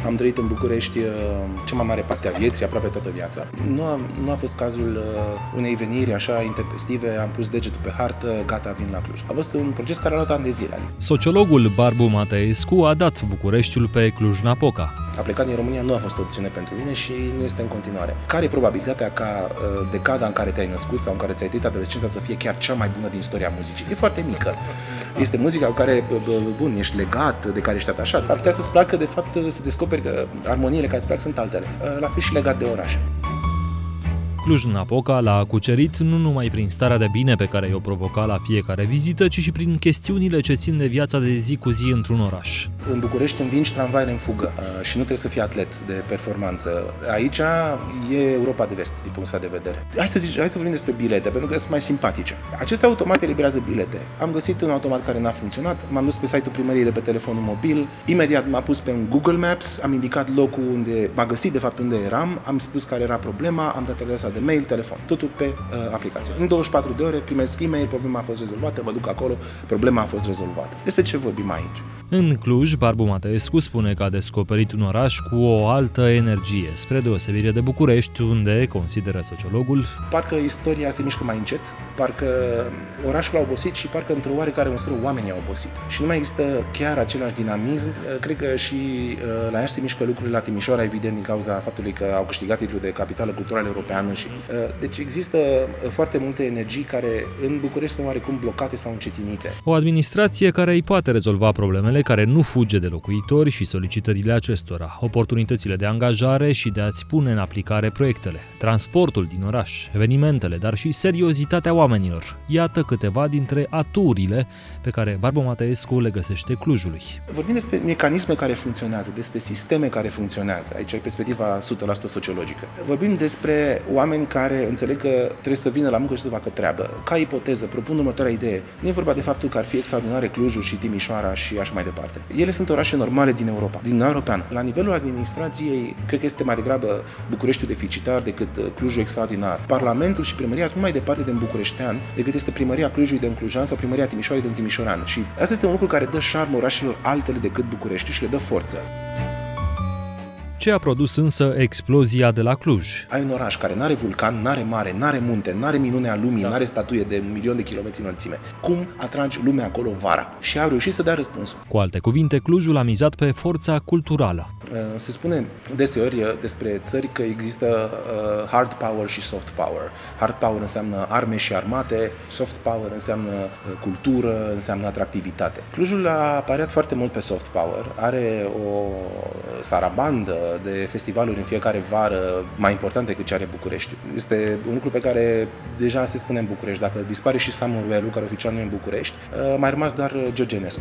Am trăit în București cea mai mare parte a vieții, aproape toată viața. Nu a fost cazul unei veniri așa intempestive, am pus degetul pe hartă, gata, vin la Cluj. A fost un proces care a luat ani de zile. Sociologul Barbu Mateescu a dat Bucureștiul pe Cluj-Napoca. A plecat din România nu a fost o opțiune pentru mine și nu este în continuare. Care e probabilitatea ca decada în care te-ai născut sau în care ți-ai trăit adolescența să fie chiar cea mai bună din istoria muzicii? E foarte mică. Este muzica cu care, ești legat, de care ești atașat. S-ar putea să-ți placă, de fapt, să descoperi că armoniile care îți plac sunt altele. La fel și legat de oraș. Cluj-Napoca l-a cucerit nu numai prin starea de bine pe care i-o provoca la fiecare vizită, ci și prin chestiunile ce țin de viața de zi cu zi într-un oraș. În București învingi tramvaiele în fugă și nu trebuie să fii atlet de performanță. Aici e Europa de vest, din punctul ăsta de vedere. Hai să vorbim despre bilete, pentru că sunt mai simpatice. Aceste automate eliberează bilete. Am găsit un automat care n-a funcționat, m-am dus pe site-ul primăriei de pe telefonul mobil, imediat m-a pus pe un Google Maps, am indicat locul unde m-a găsit de fapt unde eram, am spus care era problema, am dat adresa de mail, telefon, totul pe aplicație. În 24 de ore primesc e-mail, problema a fost rezolvată, mă duc acolo, problema a fost rezolvată. Despre ce vorbim aici? În Cluj, Barbu Mateescu spune că a descoperit un oraș cu o altă energie, spre deosebire de București, unde, consideră sociologul, parcă istoria se mișcă mai încet, parcă orașul a obosit și parcă într-o oarecare măsură oamenii au obosit. Și nu mai există chiar același dinamism. Cred că și la Iași se mișcă lucrurile, la Timișoara, evident, din cauza faptului că au câștigat titlul de capitală culturală europeană și deci există foarte multe energii care în București sunt oarecum blocate sau încetinite. O administrație care îi poate rezolva problemele, care nu fuge de locuitori și solicitările acestora, oportunitățile de angajare și de a-ți pune în aplicare proiectele, transportul din oraș, evenimentele, dar și seriozitatea oamenilor. Iată câteva dintre aturile pe care Barbu Mateescu le găsește Clujului. Vorbim despre mecanisme care funcționează, despre sisteme care funcționează. Aici e perspectiva 100% sociologică. Vorbim despre oameni care înțeleg că trebuie să vină la muncă și să facă treabă. Ca ipoteză, propun următoarea idee. Nu e vorba de faptul că ar fi extraordinare Clujul și Timișoara și așa mai departe. Ele sunt orașe normale din Europa, din Uniunea Europeană. La nivelul administrației, cred că este mai degrabă Bucureștiul deficitar decât Clujul extraordinar. Parlamentul și primăria sunt mai departe de un bucureștean decât este primăria Clujului de un clujan sau primăria Timișoarei de un timișorean. Și asta este un lucru care dă șarmă orașelor altele decât București și le dă forță. Ce a produs însă explozia de la Cluj? Ai un oraș care n-are vulcan, n-are mare, n-are munte, n-are minunea lumii, n-are statuie de 1.000.000 de kilometri înălțime. Cum atragi lumea acolo vara? Și au reușit să dea răspunsul. Cu alte cuvinte, Clujul a mizat pe forța culturală. Se spune deseori despre țări că există hard power și soft power. Hard power înseamnă arme și armate, soft power înseamnă cultură, înseamnă atractivitate. Clujul a apărat foarte mult pe soft power, are o sarabandă de festivaluri în fiecare vară mai importante decât ce are București. Este un lucru pe care deja se spune în București. Dacă dispare și Summerware-ul, care oficial nu e în București, mai rămas doar Georgenescu.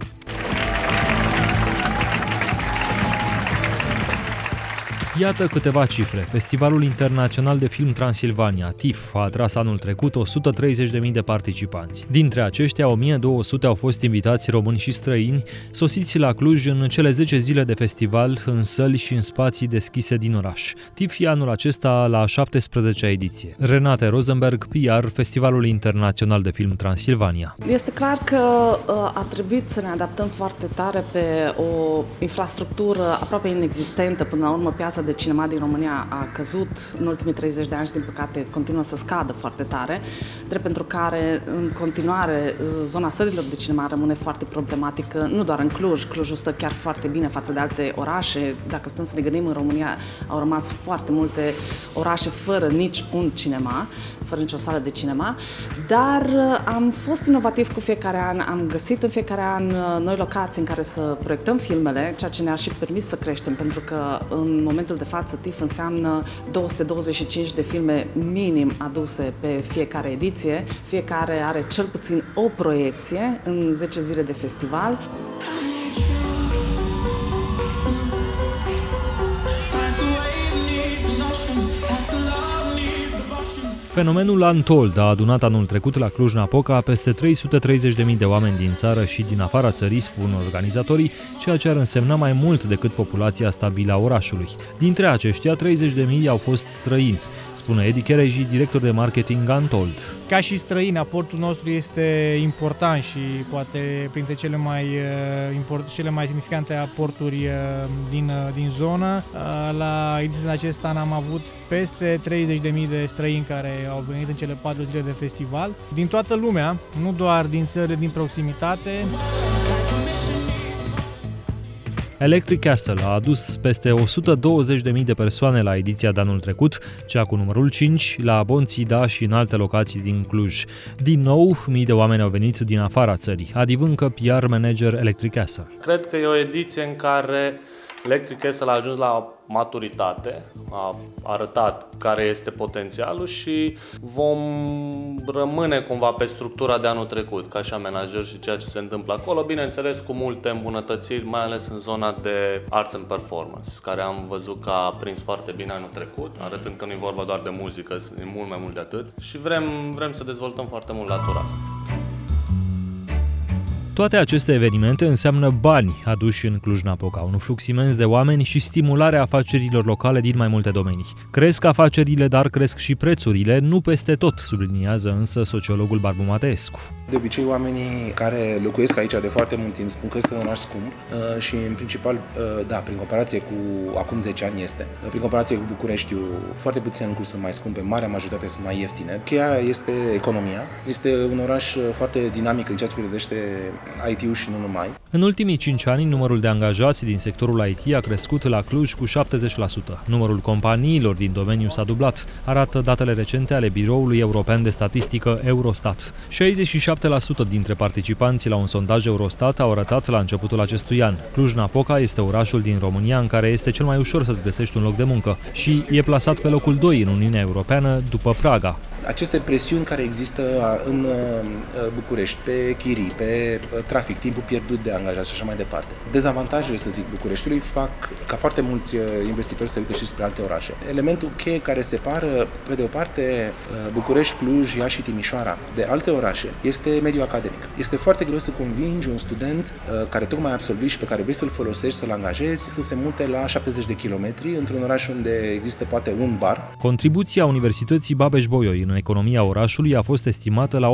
Iată câteva cifre. Festivalul Internațional de Film Transilvania, TIFF, a atras anul trecut 130.000 de participanți. Dintre aceștia, 1.200 au fost invitați români și străini, sosiți la Cluj în cele 10 zile de festival, în săli și în spații deschise din oraș. TIFF e anul acesta la 17-a ediție. Renate Rosenberg, PR, Festivalul Internațional de Film Transilvania. Este clar că a trebuit să ne adaptăm foarte tare pe o infrastructură aproape inexistentă. Până la urmă, piața de cinema din România a căzut în ultimii 30 de ani și, din păcate, continuă să scadă foarte tare, drept pentru care, în continuare, zona sălilor de cinema rămâne foarte problematică, nu doar în Cluj. Clujul stă chiar foarte bine față de alte orașe. Dacă stăm să ne gândim, în România au rămas foarte multe orașe fără nici un cinema, fără nicio sală de cinema, dar am fost inovativ cu fiecare an, am găsit în fiecare an noi locații în care să proiectăm filmele, ceea ce ne-a și permis să creștem, pentru că în momentul de față TIFF înseamnă 225 de filme minim aduse pe fiecare ediție, fiecare are cel puțin o proiecție în 10 zile de festival. Fenomenul Untold a adunat anul trecut la Cluj-Napoca peste 330.000 de oameni din țară și din afara țării, spun organizatorii, ceea ce ar însemna mai mult decât populația stabilă a orașului. Dintre aceștia, 30.000 au fost străini. spune Edi Chereji, director de marketing Untold. Ca și străini, aportul nostru este important și poate printre cele mai semnificante aporturi din zonă. La ediția de acest an am avut peste 30.000 de străini care au venit în cele 4 zile de festival, din toată lumea, nu doar din țările din proximitate. Electric Castle a adus peste 120.000 de persoane la ediția de anul trecut, cea cu numărul 5, la Bonțida și în alte locații din Cluj. Din nou, mii de oameni au venit din afara țării. Adi Vâncă, PR manager Electric Castle. Cred că e o ediție în care Electric Castle a ajuns la maturitate, a arătat care este potențialul și vom rămâne cumva pe structura de anul trecut, ca și amenajări și ceea ce se întâmplă acolo, bineînțeles cu multe îmbunătățiri, mai ales în zona de Arts and Performance, care am văzut că a prins foarte bine anul trecut, arătând că nu e vorba doar de muzică, e mult mai mult de atât și vrem să dezvoltăm foarte mult latura asta. Toate aceste evenimente înseamnă bani aduși în Cluj-Napoca, un flux imens de oameni și stimularea afacerilor locale din mai multe domenii. Cresc afacerile, dar cresc și prețurile, nu peste tot, subliniază însă sociologul Barbu Mateescu. De obicei, oamenii care locuiesc aici de foarte mult timp spun că este un oraș scump și, în principal, da, prin comparație cu acum 10 ani este. Prin comparație cu Bucureștiul, foarte puține lucruri sunt mai scumpe, marea majoritate sunt mai ieftine. Cheia este economia. Este un oraș foarte dinamic în ceea ce privește IT-ul și nu numai. În ultimii 5 ani, numărul de angajați din sectorul IT a crescut la Cluj cu 70%. Numărul companiilor din domeniu s-a dublat, arată datele recente ale Biroului European de Statistică Eurostat. 67% dintre participanții la un sondaj Eurostat au arătat la începutul acestui an. Cluj-Napoca este orașul din România în care este cel mai ușor să-ți găsești un loc de muncă și e plasat pe locul 2 în Uniunea Europeană după Praga. Aceste presiuni care există în București, pe chirii, pe trafic, timpul pierdut de angajați și așa mai departe. Dezavantajele, să zic, Bucureștiului fac ca foarte mulți investitori să uite și spre alte orașe. Elementul cheie care separă, pe de o parte, București, Cluj, Iași și Timișoara de alte orașe este mediul academic. Este foarte greu să convingi un student care tocmai a absolvit și pe care vrei să-l folosești, să-l angajezi, să se mute la 70 de kilometri într-un oraș unde există poate un bar. Contribuția Universității Babeș-Bolyai în economia orașului a fost estimată la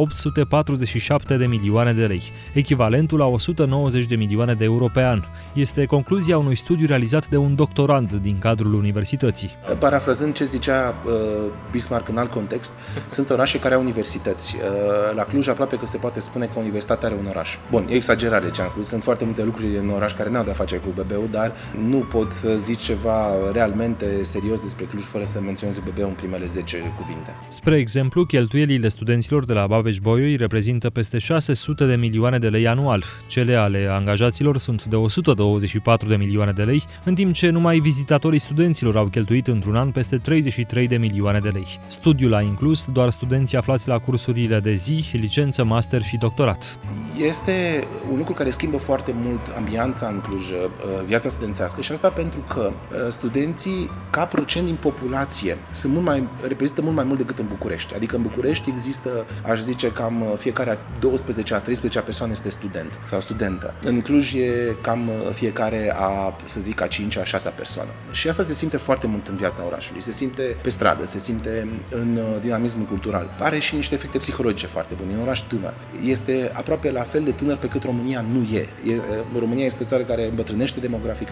847 de milioane de lei, echivalentul la 190 de milioane de euro pe an. Este concluzia unui studiu realizat de un doctorand din cadrul universității. Parafrazând ce zicea Bismarck în alt context, sunt orașe care au universități. La Cluj aproape că se poate spune că universitatea are un oraș. Bun, e exagerare ce am spus, sunt foarte multe lucruri în oraș care n-au de-a face cu BB-ul, dar nu pot să zici ceva realmente serios despre Cluj fără să menționez BB-ul în primele 10 cuvinte. Spre exemplu, cheltuielile studenților de la Babeș-Bolyai reprezintă peste 600 de milioane de lei anual. Cele ale angajaților sunt de 124 de milioane de lei, în timp ce numai vizitatorii studenților au cheltuit într-un an peste 33 de milioane de lei. Studiul a inclus doar studenții aflați la cursurile de zi, licență, master și doctorat. Este un lucru care schimbă foarte mult ambianța în Cluj, viața studențească, și asta pentru că studenții, ca procent din populație, reprezintă mult mai mult decât în București. Adică în București există, aș zice, cam fiecare a 12-a, 13-a persoană este student sau studentă. În Cluj e cam fiecare să zic, a 5-a, 6-a persoană. Și asta se simte foarte mult în viața orașului. Se simte pe stradă, se simte în dinamismul cultural. Are și niște efecte psihologice foarte bune. E un oraș tânăr. Este aproape la fel de tânăr pe cât România nu e. România este o țară care îmbătrânește demografic.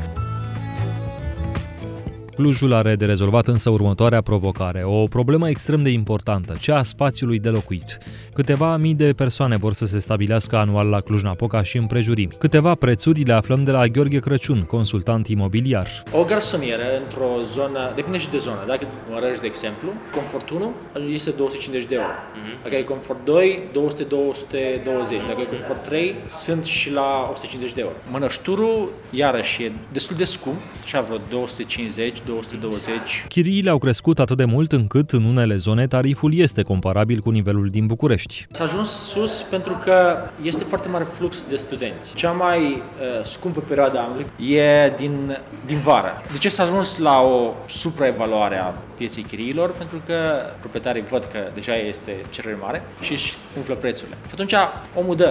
Clujul are de rezolvat însă următoarea provocare, o problemă extrem de importantă, cea a spațiului de locuit. Câteva mii de persoane vor să se stabilească anual la Cluj-Napoca și împrejurimi. Câteva prețuri le aflăm de la Gheorghe Crăciun, consultant imobiliar. O garsonieră într-o zonă, depinde și de zonă, dacă în Răș, de exemplu, Comfort 1 este 250 de euro. Dacă e Comfort 2, 200-220. Dacă e Comfort 3, sunt și la 150 de euro. Mănășturul, iarăși, e destul de scump, așa vreo 250, 220. Chiriile au crescut atât de mult încât în unele zone tariful este comparabil cu nivelul din București. S-a ajuns sus pentru că este foarte mare flux de studenți. Cea mai scumpă perioadă a anului e din vară. De ce s-a ajuns la o supraevaluare a pieței chiriilor? Pentru că proprietarii văd că deja este cerere mare și își umflă prețurile. Și atunci omul dă.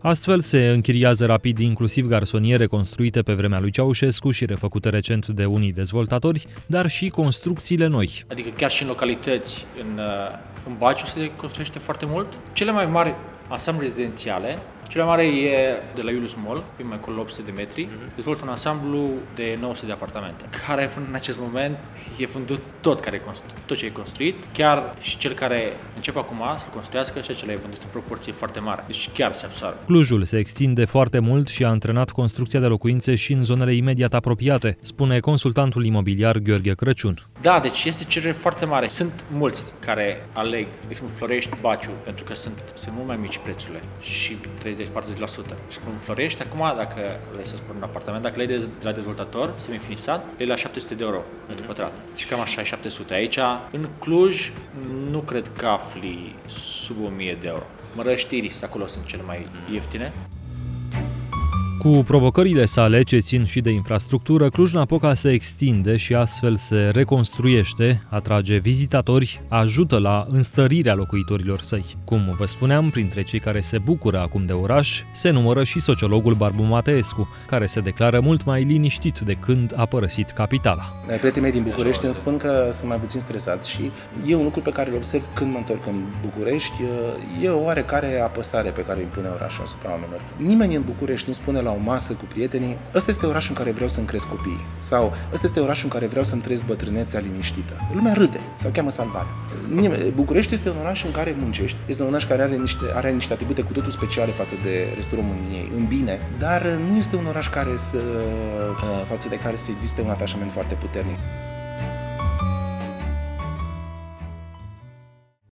Astfel se închiriază rapid inclusiv garsoniere construite pe vremea lui Ceaușescu și refăcute recent de unii dezvoltatori, dar și construcțiile noi. Adică chiar și în localități, în Baciu se construiește foarte mult. Cele mai mari ansamble rezidențiale, cel mai mare e de la Iulius Mall, pe mai acolo 800 de metri, dezvoltă un ansamblu de 900 de apartamente, care până în acest moment e vândut tot ce e construit, chiar și cel care începe acum să-l construiască și acela e vândut în proporție foarte mare, deci chiar se absorbe. Clujul se extinde foarte mult și a antrenat construcția de locuințe și în zonele imediat apropiate, spune consultantul imobiliar Gheorghe Crăciun. Da, deci este cerere foarte mare. Sunt mulți care aleg, de exemplu, Florești, Baciu, pentru că sunt mult mai mici prețurile și 30-40%. Spun Florești, acum, dacă vrei să spun un apartament, dacă le-ai de la dezvoltator, semifinisat, le la 700 de euro pentru pătrat. Și cam așa e 700. Aici, în Cluj, nu cred că afli sub 1000 de euro. Mărăști Iris, acolo sunt cele mai ieftine. Cu provocările sale, ce țin și de infrastructură, Cluj-Napoca se extinde și astfel se reconstruiește, atrage vizitatori, ajută la înstărirea locuitorilor săi. Cum vă spuneam, printre cei care se bucură acum de oraș, se numără și sociologul Barbu Mateescu, care se declară mult mai liniștit de când a părăsit capitala. Prietenii mei din București îmi spun că sunt mai puțin stresat și e un lucru pe care îl observ când mă întorc în București, e o oarecare apăsare pe care îi impune orașul asupra oamenilor. Nimeni în București nu spune la o masă cu prietenii, ăsta este orașul în care vreau să-mi cresc copiii sau ăsta este orașul în care vreau să-mi trăiesc bătrânețea liniștită. Lumea râde sau cheamă salvarea. București este un oraș în care muncești, este un oraș care are niște atribute cu totul speciale față de restul României, în bine, dar nu este un oraș față de care să existe un atașament foarte puternic.